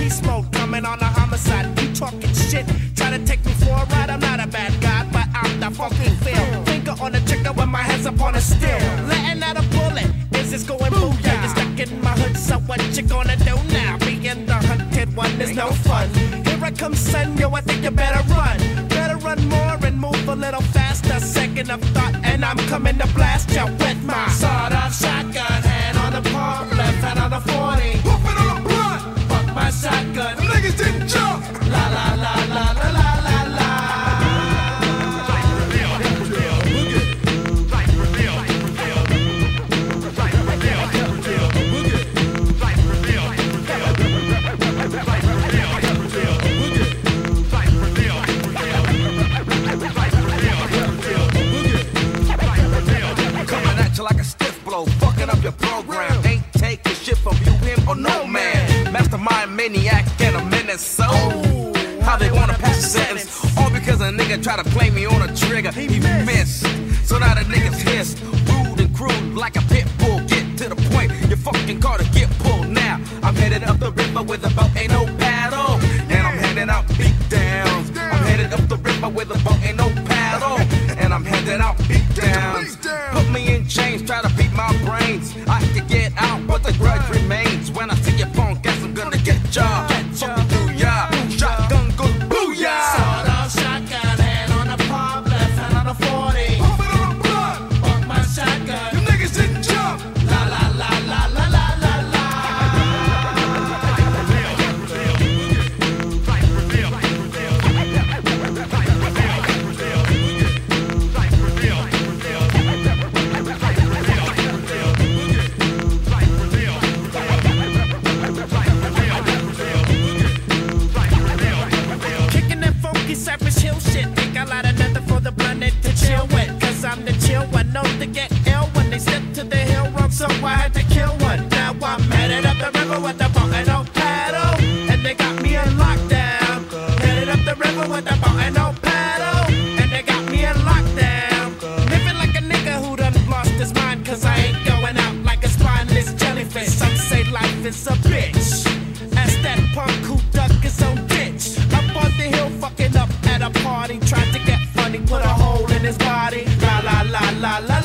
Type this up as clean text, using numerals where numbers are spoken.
beast mode, coming on a homicide. You talking shit, try to take me for a ride. I'm not a bad guy, but I'm the fucking feel. Finger on the trigger with my hands upon a steel. Letting out a bullet, is this going booyah? You're stuck in my hood, so what you gonna do now? Being the hunted one is no fun. Here I come, son, yo, I think you better run. Better run more and move a little faster. Second of thought, and I'm coming to blast you with my sawed-off shotgun. Hand on the palm, left hand on the 40. Pump it on the blunt. Fuck my shotgun. Them niggas didn't jump. La la la la la la la la. Coming at you like a stiff blow, fucking up your program. Ain't taking shit from you, him, or no man. Mastermind, maniac, and a menace. So, how they wanna pass the sentence? All because a nigga try to play me on a trigger. He missed. So now the niggas hiss. Rude and crude like a pit bull. Get to the point, your fucking car to get pulled now. I'm headed up the river with a boat, ain't no paddle. And I'm handing out beat downs. I'm headed up the river with a boat, ain't no paddle. And I'm handing out beat downs. Put me in chains, try to beat my brains. I can get out, but the grudge remains. When I see your punk ass, I'm gonna get ya. Fucking do ya. Shotgun go booyah. Sawed-off shotgun, hand on the palm, left hand on the 40. Pump it on the blunt. Fuck my shotgun. Them niggas didn't jump. La la la la la la la la. Kicking that funky Cypress Hill shit. Think I light another for the planet to chill with. Cause I'm the chill one, known to get ill when they step to the hill rock, so I had to kill one. Now I'm headed up the river with the boat and no paddle. And they got me in lockdown. Headed up the river with the boat and no paddle. And they got me in lockdown. Living like a nigga who done lost his mind. Cause I ain't going out like a spineless jellyfish. Some say life is a bitch. Ask that punk who dug his own ditch. Up on the hill, fucking up at a party. Tried to get funny, put a hole in his body. La la la la la